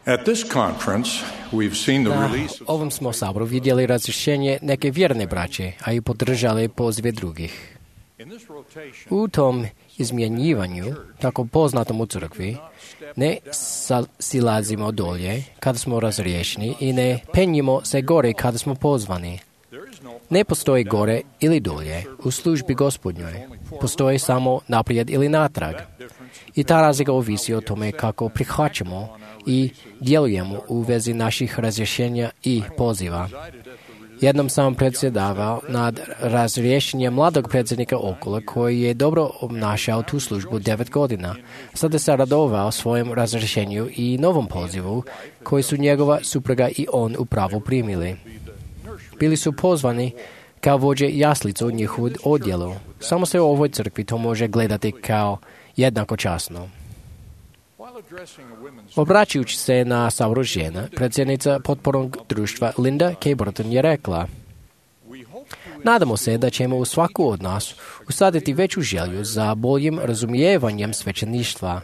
At this conference, we've seen the Na release of ovom smo saboru vidjeli razrješenje neke vjerne braće, a i podržali pozive drugih. in this rotation. U tom izmjenjivanju, tako poznatom u crkvi, ne silazimo dolje kada smo razriješeni i ne penjimo se gore kada smo pozvani. There is no Ne postoji gore ili dolje u službi Gospodnjoj. Postoji samo naprijed ili natrag. I ta razlika ovisi o tome kako prihvaćamo i djelujemo u vezi naših razrješenja i poziva. Jednom sam predsjedavao nad razrješenjem mladog predsjednika Okula koji je dobro obnašao tu službu 9 godina. Sada se radovao svojem razrješenju i novom pozivu koji su njegova supruga i on upravo primili. Bili su pozvani kao vođe jaslica u njihovu odjelu. Samo se u ovoj crkvi to može gledati kao jednako časno. while addressing a women's Obraćajući se na saboru žena, predsjednica potpornog društva Linda K. Burton je rekla: nadamo se da ćemo u svaku od nas usaditi veću želju za boljim razumijevanjem svećeništva.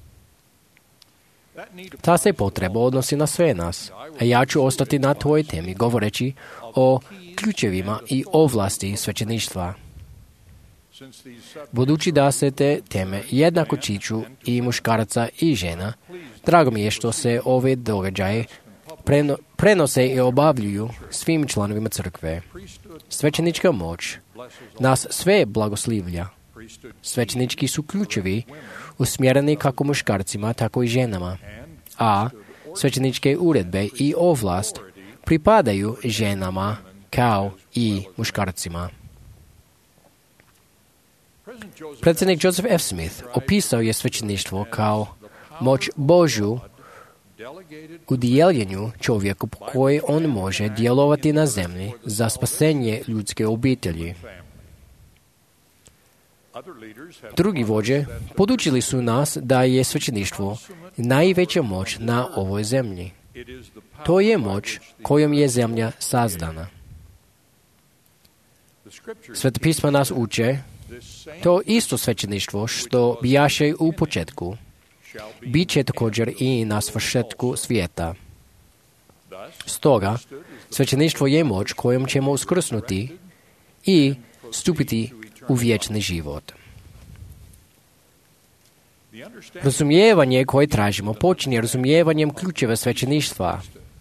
Ta se potreba odnosi na sve nas, a ja ću ostati na toj temi govoreći o ključevima i ovlasti svećeništva. Budući da se te teme jednako tiču i muškaraca i žena, drago mi je što se ove događaje prenose i obavljuju svim članovima crkve. Svećenička moć nas sve blagoslivlja. Svećenički su ključevi usmjereni kako muškarcima, tako i ženama. A svećeničke uredbe i ovlast pripadaju ženama kao i muškarcima. Predsjednik Joseph F. Smith opisao je svećeništvo kao moć Božju u dijeljenju čovjeku po kojoj on može djelovati na zemlji za spasenje ljudske obitelji. Drugi vođe podučili su nas da je svećeništvo najveća moć na ovoj zemlji. To je moć kojom je zemlja sazdana. Sveta pisma nas uče to isto svećeništvo što bijaše u početku, bit će također i na svršetku svijeta. Stoga, svećeništvo je moć kojom ćemo uskrsnuti i stupiti u vječni život. Razumijevanje koje tražimo počinje razumijevanjem ključeva svećeništva.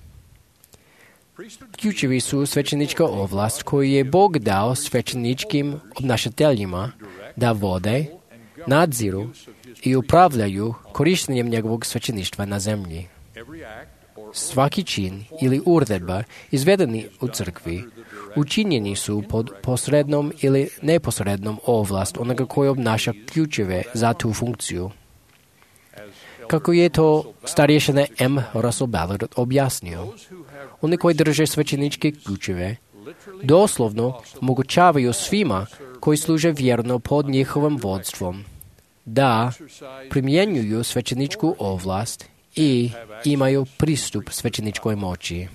Ključevi su svećenička ovlast koju je Bog dao svećeničkim obnašateljima da vode, nadziru i upravljaju korištenjem njegovog svećeništva na zemlji. Svaki čin ili uredba izvedeni u crkvi učinjeni su pod posrednom ili neposrednom ovlast onoga koji obnaša ključeve za tu funkciju. Kako je to starješina M. Russell Ballard objasnio, oni koji drže svećeničke ključeve doslovno omogućavaju svima koji služe vjerno pod njihovim vodstvom da primjenjuju svećeničku ovlast i imaju pristup svećeničkoj moći.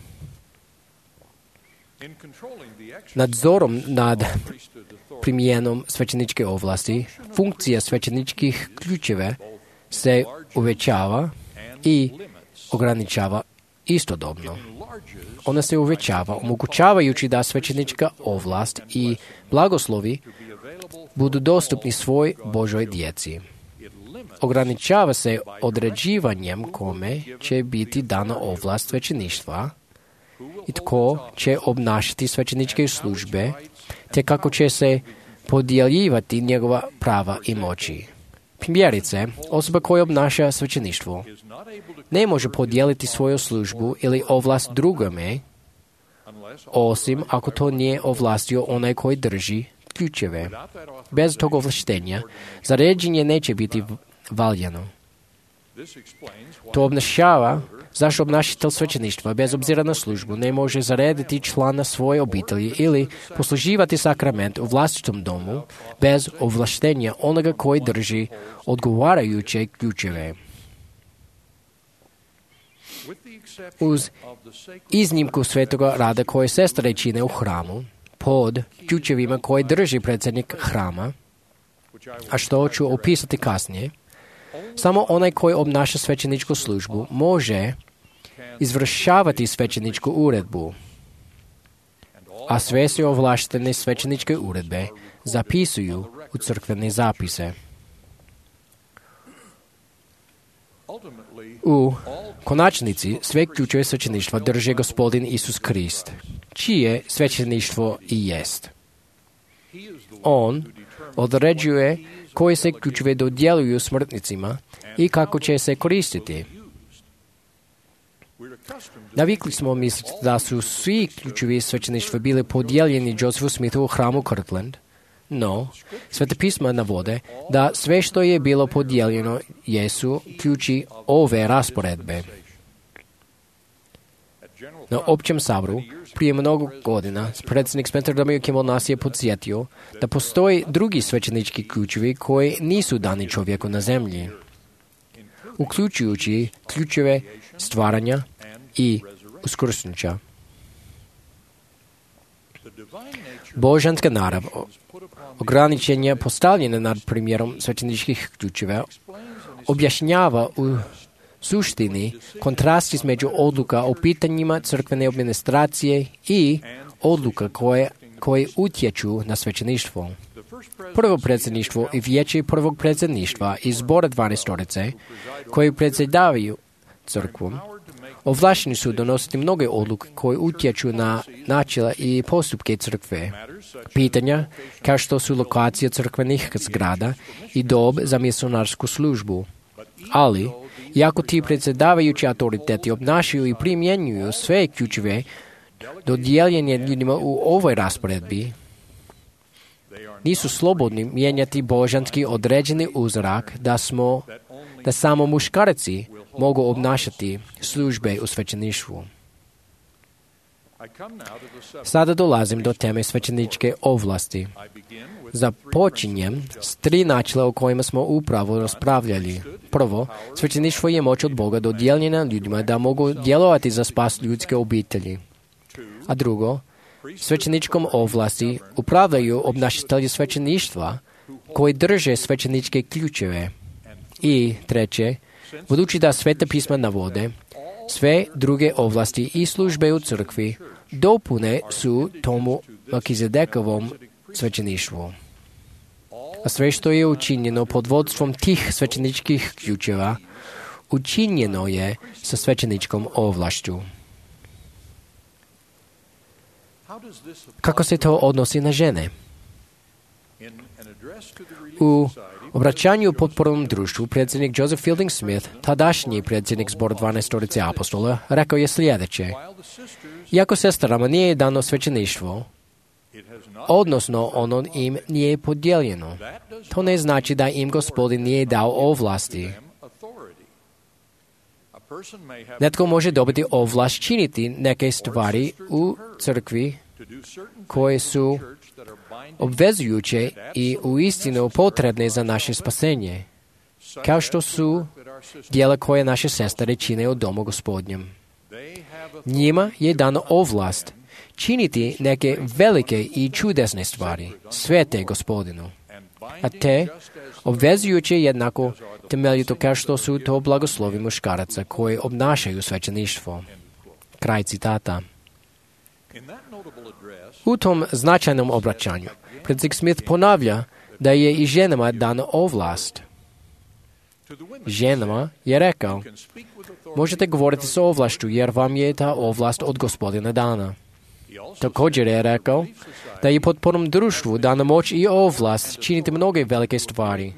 Nadzorom nad primjenom svećeničke ovlasti, funkcija svećeničkih ključeva se uvećava i ograničava istodobno. Ona se uvećava, omogućavajući da svećenička ovlast i blagoslovi budu dostupni svoj Božoj djeci. Ograničava se određivanjem kome će biti dana ovlast svećeništva i tko će obnašati svećeničke službe, te kako će se podjeljivati njegova prava i moći. Primjerice, osoba koja obnaša svećeništvo ne može podijeliti svoju službu ili ovlast drugome, osim ako to nije ovlastio onaj koji drži ključeve. Bez tog ovlaštenja zaređenje neće biti valjano. To obnašava zašto obnašatelj svećeništva, bez obzira na službu, ne može zarediti člana svoje obitelji ili posluživati sakrament u vlastitom domu bez ovlaštenja onoga koji drži odgovarajuće ključeve. Uz iznimku svetoga rada koje sestre čine u hramu, pod ključevima koje drži predsjednik hrama, a što ću opisati kasnije, samo onaj koji obnaša svećeničku službu može izvršavati svećeničku uredbu, a sve se ovlaštene svećeničke uredbe zapisuju u crkvene zapise. U konačnici sve ključeve svećeništva drži Gospodin Isus Krist, čije svećeništvo i jest. On određuje koje se ključeve dodjeluju smrtnicima i kako će se koristiti. Navikli smo misliti da su svi ključevi svećeništva bili podijeljeni Josephu Smithu u hramu Kirtland, no Sveta pisma navode da sve što je bilo podijeljeno jesu ključi ove rasporedbe. Na općem saboru prije mnogo godina predsjednik Spencer W. Kimball nas je podsjetio da postoji drugi svećenički ključevi koji nisu dani čovjeku na zemlji, uključujući ključeve stvaranja i uskrsnuća. Božanska narav ograničenja postavljene nad primjerom svećeničkih ključeva objašnjava u suštini kontrast između odluka o pitanjima crkvene administracije i odluka koje utječu na svećeništvo. Prvo predsjedništvo i vijeće prvog predsjedništva iz zbora 12 koji predsjedavaju crkvom ovlašteni su donositi mnoge odluke koje utječu na načela i postupke crkve. Pitanja kao što su lokacija crkvenih zgrada i dob za misionarsku službu. Ali, iako ti predsjedavajući autoriteti obnašaju i primjenjuju sve ključeve dodijeljene ljudima u ovoj rasporedbi, nisu slobodni mijenjati božanski određeni uzorak da samo muškarci mogu obnašati službe u svećeništvu. Sada dolazim do teme svećeničke ovlasti. Započinjem s 3 načela o kojima smo upravo raspravljali. Prvo, svećeništvo je moć od Boga dodijeljena ljudima da mogu djelovati za spas ljudske obitelji. A drugo, svećeničkom ovlasti upravljaju obnašatelji svećeništva koji drže svećeničke ključeve. I treće, budući da Sveta pisma navode, sve druge ovlasti i službe u crkvi dopune su tomu Melkizedekovom svećeništvu. A sve što je učinjeno pod vodstvom tih svećeničkih ključeva, učinjeno je sa svećeničkom ovlašću. Kako se to odnosi na žene? U obraćanju potpornom društvu predsjednik Joseph Fielding Smith, tadašnji predsjednik zbora 12 apostola, rekao je sljedeće: iako sestrama nije dano svećeništvo, odnosno ono im nije podijeljeno, to ne znači da im Gospodin nije dao ovlasti. Netko može dobiti ovlast činiti neke stvari u crkvi koje su obvezujuće i uistinu potrebne za naše spasenje, kao što su djela koje naše sestre čine u domu Gospodnjem. Njima je dano ovlast činiti neke velike i čudesne stvari, svete Gospodinu, a te obvezujuće jednako temeljito kao što su to blagoslovi muškaraca koji obnašaju svećeništvo. Kraj citata. U tom značajnom obraćanju predsjednik Smith ponavlja da je i ženama dana ovlast. Ženama je rekao: možete govoriti s ovlašću jer vam je ta ovlast od Gospodina dana. Također je rekao da je potpornom društvu dana moć i ovlast činiti mnoge velike stvari.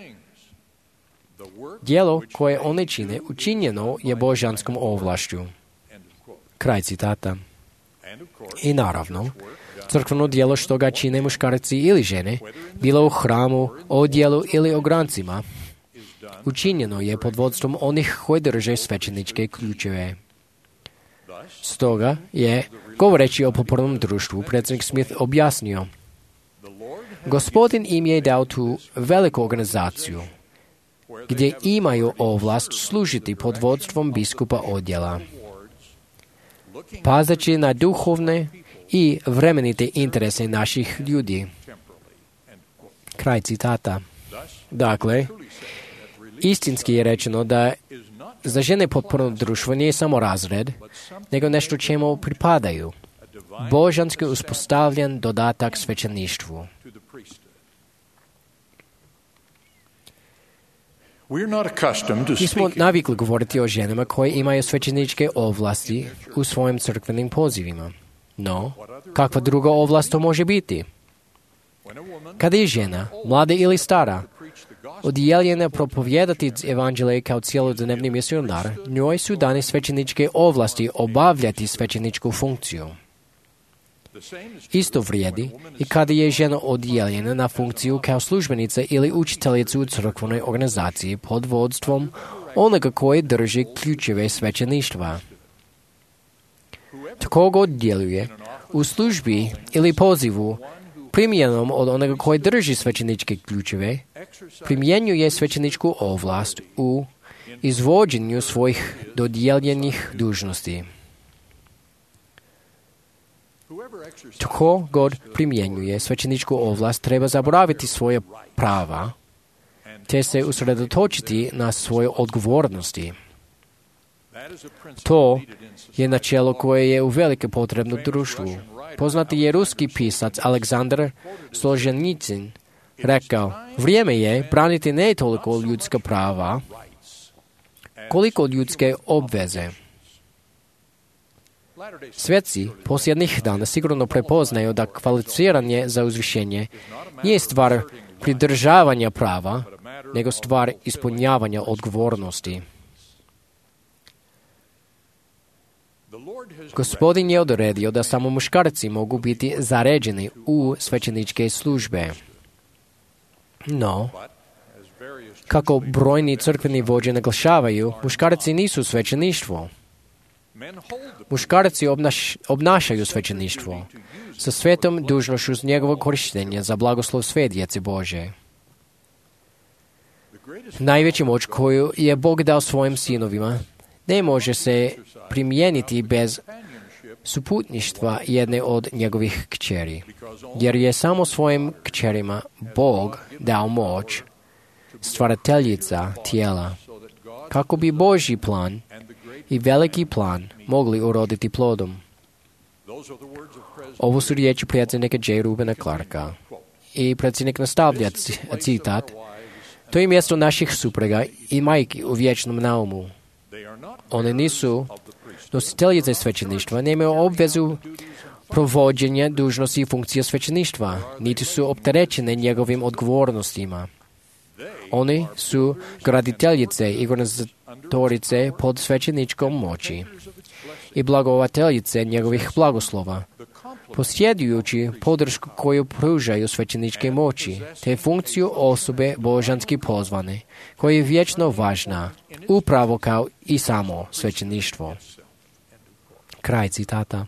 Djelo koje one čine učinjeno je božanskom ovlašću. Kraj citata. I naravno, crkveno djelo što ga čine muškarci ili žene, bilo u hramu, odjelu ili ograncima, učinjeno je pod vodstvom onih koji drže svećeničke ključeve. Stoga je, govoreći o potpornom društvu, predsjednik Smith objasnio: Gospodin im je dao tu veliku organizaciju, gdje imaju ovlast služiti pod vodstvom biskupa odjela, pazeći na duhovne i vremenite interese naših ljudi. Kraj citata. Dakle, Istinski je rečeno da za žene potpuno društvo nije samo razred, nego nešto čemu pripadaju. Božanski uspostavljen dodatak svećeništvu. Nismo navikli govoriti o ženama koje imaju svećeničke ovlasti u svojim crkvenim pozivima. No, kakva druga ovlast to može biti? Kada je žena, mlada ili stara, odjeljena propovijedati evanđelje kao cjelodnevni misionar, njoj su dane svećeničke ovlasti obavljati svećeničku funkciju. Isto vrijedi i kada je žena odjeljena na funkciju kao službenica ili učiteljica u crkvenoj organizaciji pod vodstvom onoga koji drži ključeve svećeništva. Tko god djeluje u službi ili pozivu primjenom od onoga koji drži svećeničke ključeve, primjenjuje svećeničku ovlast u izvođenju svojih dodijeljenih dužnosti. Tko god primjenjuje svećeničku ovlast treba zaboraviti svoje prava, te se usredotočiti na svoje odgovornosti. To je načelo koje je uvelike potrebno društvu. Poznati je ruski pisac Aleksandar Solženjicin rekao, vrijeme je braniti ne toliko ljudska prava, koliko ljudske obveze. Svjetci posljednjih dana sigurno prepoznaju da kvalificiranje za uzvišenje nije stvar pridržavanja prava, nego stvar ispunjavanja odgovornosti. Gospodin je odredio da samo muškarci mogu biti zaređeni u svećeničke službe. No, kako brojni crkveni vođe naglašavaju, muškarci nisu svećeništvo. Muškarci obnašaju svećeništvo sa svetom dužnošću uz njegovo korištenje za blagoslov sve djece Bože. Najveća moć koju je Bog dao svojim sinovima ne može se primijeniti bez suputništva jedne od njegovih kćeri, jer je samo svojim kćerima Bog dao moć, stvarateljica tijela, kako bi Božji plan i veliki plan mogli uroditi plodom. Ovo su riječi predsjednika J. Rubena Clarka. I predsjednik nastavlja citat. To je mjesto naših supruga i majki u vječnom naumu. One nisu nositeljice svećeništva, nemaju obvezu provođenja dužnosti i funkcije svećeništva, niti su opterećene njegovim odgovornostima. Oni su graditeljice i organizatorice pod svećeničkom moći i blagovateljice njegovih blagoslova, posjedujući podršku koju pružaju svećeničke moći, te funkciju osobe božanski pozvane, koja je vječno važna, upravo kao i samo svećeništvo. Kraj citata.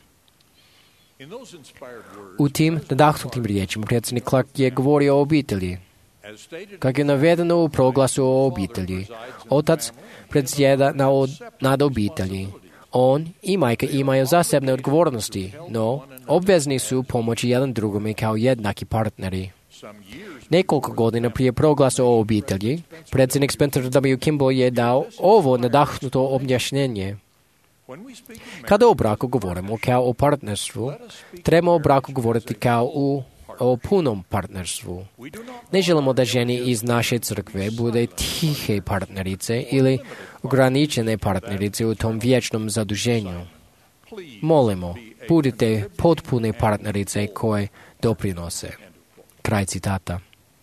U tim nadahnutim riječima predsjednik Clark je govorio o obitelji. Kako je navedeno u proglasu o obitelji, otac predsjeda nad obitelji. On i majka imaju zasebne odgovornosti, no obvezni su pomoći jedan drugome kao jednaki partneri. Nekoliko godina prije proglasa o obitelji, predsjednik Spencer W. Kimball je dao ovo nadahnuto objašnjenje. Kada o braku govorimo kao o partnerstvu, trebamo o braku govoriti kao o punom partnerstvu. Ne želimo da žene iz naše crkve bude tihe partnerice ili ograničene partnerice u tom vječnom zaduženju. Molimo, budite potpune partnerice koje doprinose. Kraj citata.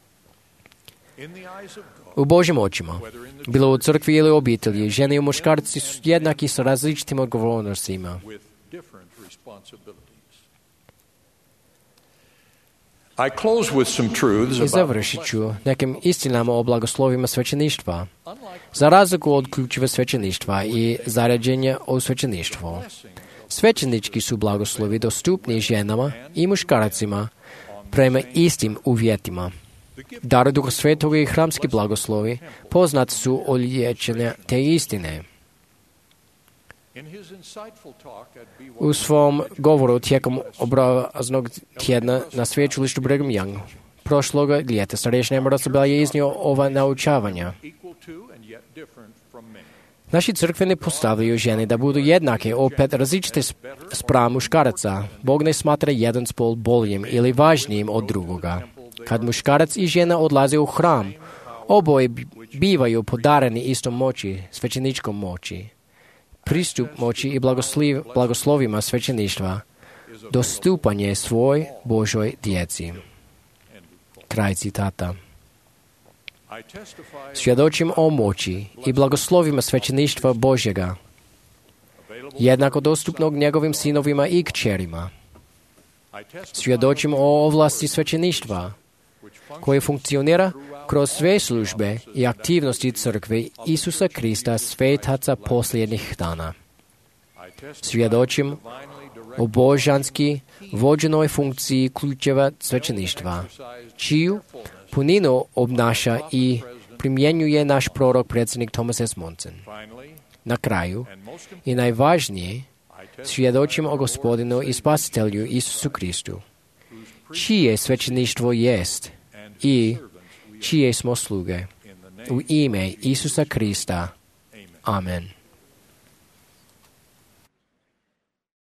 U Božjim očima, bilo u crkvi ili u obitelji, žene i muškarci su jednaki sa različitim odgovornostima. I završit ću nekim istinama o blagoslovima svećeništva. Za razliku od ključeva svećeništva i zaređenja o svećeništvu, svećenički su blagoslovi dostupni ženama i muškarcima prema istim uvjetima. Dar Duha Svetoga i hramski blagoslovi poznat su od liječenja te istine. U svom govoru tijekom obraznog tjedna na sveučilištu Brigham Young prošloga ljeta starješina Emerson je iznio ova naučavanja. Naši crkve ne postavljaju žene da budu jednake, opet različite spram muškaraca. Bog ne smatra jedan spol boljim ili važnijim od drugoga. Kad muškarac i žena odlaze u hram, oboje bivaju podareni istom moći, svećeničkom moći. Pristup moći i blagoslovima svećeništva, dostupanje svoj Božoj djeci. Kraj citata. Svjedočim o moći i blagoslovima svećeništva Božjega, jednako dostupnog njegovim sinovima i kćerima. Svjedočim o ovlasti svećeništva, koje funkcionira kroz sve službe i aktivnosti crkve Isusa Krista, svetaca posljednjih dana. Svjedočim o božanski vođenoj funkciji ključeva svećeništva, čiju puninu obnaša i primjenjuje naš prorok predsjednik Thomas S. Monson. Na kraju, i najvažnije, svjedočim o Gospodinu i Spasitelju Isusu Kristu, čije svećeništvo jest i čije smo sluge. U ime Isusa Krista. Amen.